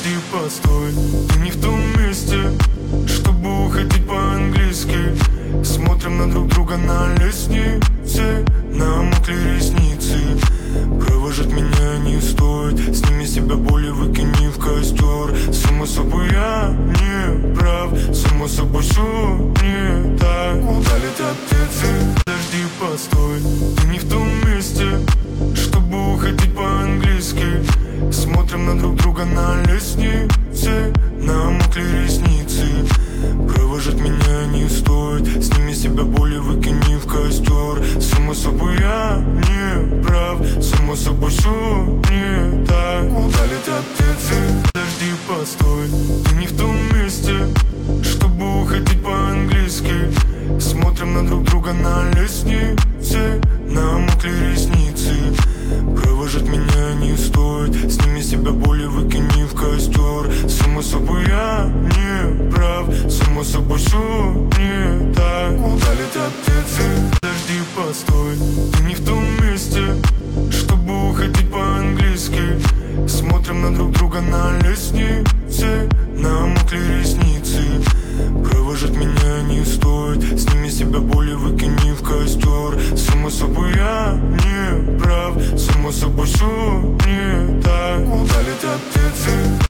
Подожди, постой, ты не в том месте, чтобы уходить по-английски. Смотрим на друг друга на лестнице, намокли ресницы. Провожать меня не стоит, сними с себя боль и выкини в костер. Само собой я не прав, само собой все не так. Куда летят птицы? Подожди, постой, ты не в том месте, чтобы уходить по-английски. Смотрим на друг друга на лестнице, намокли ресницы. Провожать меня не стоит, сними с себя боль и выкини в костер. Само собой я не прав, само собой все не так. Куда летят птицы? Подожди, постой, ты не в том месте, чтобы уходить по-английски. Смотрим на друг друга на лестнице, намокли ресницы. Провожать меня не стоит, сними с себя боль и выкини в костер. Само собой я не прав, само собой все не так. Куда летят птицы? Подожди, постой, ты не в том месте, чтобы уходить по-английски. Смотрим на друг друга на лестнице, намокли ресницы. Провожать меня не стоит, сними с себя боль и выкини в костер. Само собой я не прав, само собой все не так. Куда летят птицы?